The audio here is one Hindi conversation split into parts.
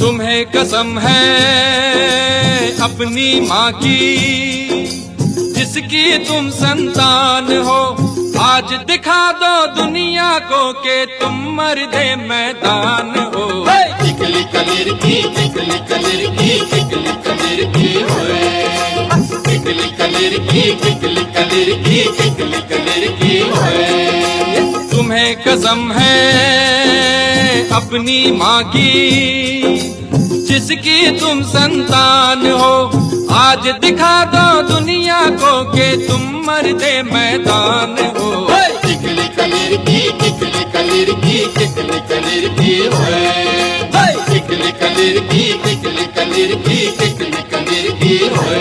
तुम्हें कसम है अपनी माँ की, जिसकी तुम संतान हो, आज दिखा दो दुनिया को कि तुम मर्दे मैदान हो। किकली कलीर की, किकली कलीर की, किकली कलीर की होए, किकली कलीर की, किकली कलीर की, किकली कलीर की होए। तुम्हें कसम है अपनी माँ की, जिसकी तुम संतान हो, आज दिखा दो दुनिया को कि तुम मर्दे मैदान हो। किकली कलीर की, किकली कलीर की, किकली कलीर की होए, किकली कलीर की, किकली कलीर की, किकली कलीर की होए।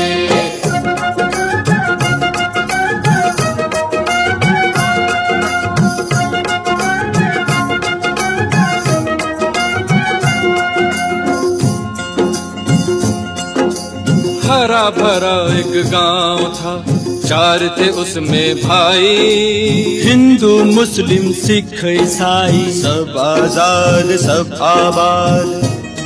हरा भरा एक गांव था, चार थे उसमें भाई, हिंदू मुस्लिम सिख ईसाई, सब आजाद सब आबाद।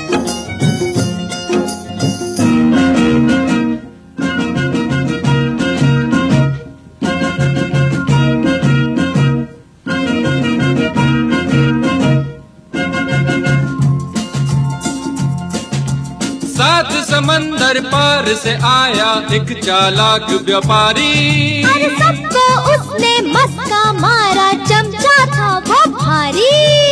सात समंदर पार से आया एक चालाक व्यापारी, अरे सबको उसने मस्का मारा, चमचा था वो भारी।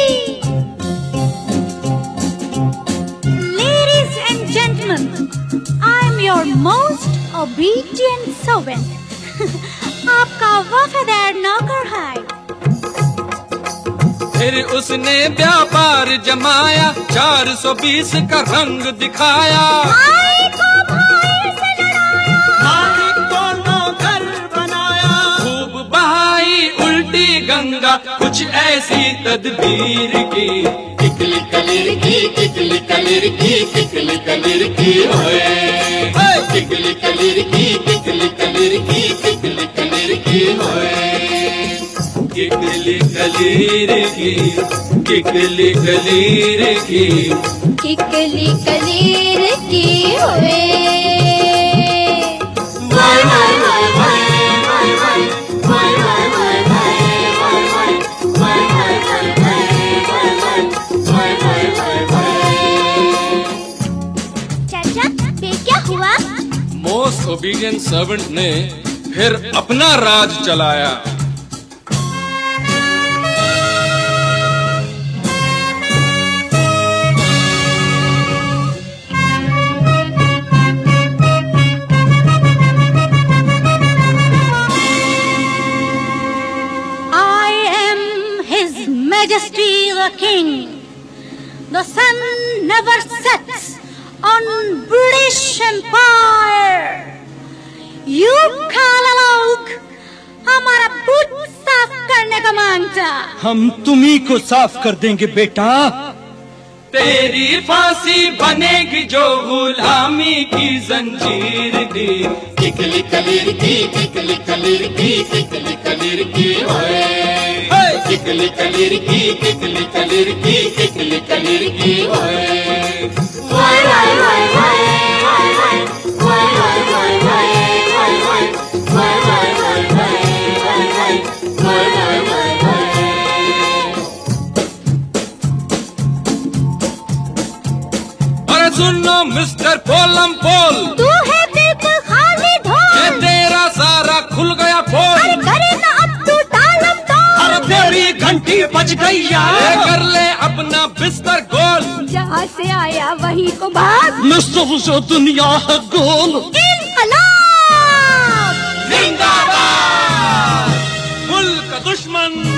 Ladies and gentlemen, I am your most obedient servant. आपका वफादार नौकर है। फिर उसने व्यापार जमाया, 420 का रंग दिखाया। भाई को भाई से लड़ाया, मालिक को नौकर बनाया, खूब बहाई उल्टी गंगा, कुछ ऐसी तदबीर की। किकली कलीर की, किकली कलीर की, किकली कलीर की होए, किकली कलीर की, किकली कलीर की, किकली कलीर की होए। किकली कलीर की, किकली कलीर की, किकली कलीर की होए। चाचा ये क्या हुआ? मोस्ट ओबीडियंट सर्वेंट ने फिर अपना राज चलाया। Majesty the King, the sun never sets on British Empire. You काला लोग हमारा बूट साफ करने का मांगता, हम तुम्ही को साफ कर देंगे बेटा। तेरी फांसी बनेगी जो गुलामी की जंजीर की। किकली कलीर की, किकली कलीर की, किकली कलीर की होए, किकली कलीर की, किकली कलीर की, किकली कलीर की होए। वाय वाय वाय वाय वाय वाय वाय वाय वाय वाय वाय वाय वाय वाय वाय वाय वाय वाय वाय। अरे सुनो मिस्टर पोलम पोल, तू है बिल्कुल खाली ढोल। ये तेरा सारा खुल गया पोल। अरे करे ना अब तू तालम तोल। अरे तेरी घंटी बज गई यार। कर ले अपना बिस्तर गोल। जहाँ से आया वहीं को भाग। मिस्टर जो दुनिया है गोल। इनकलाब जिंदाबाद। मुल्क का दुश्मन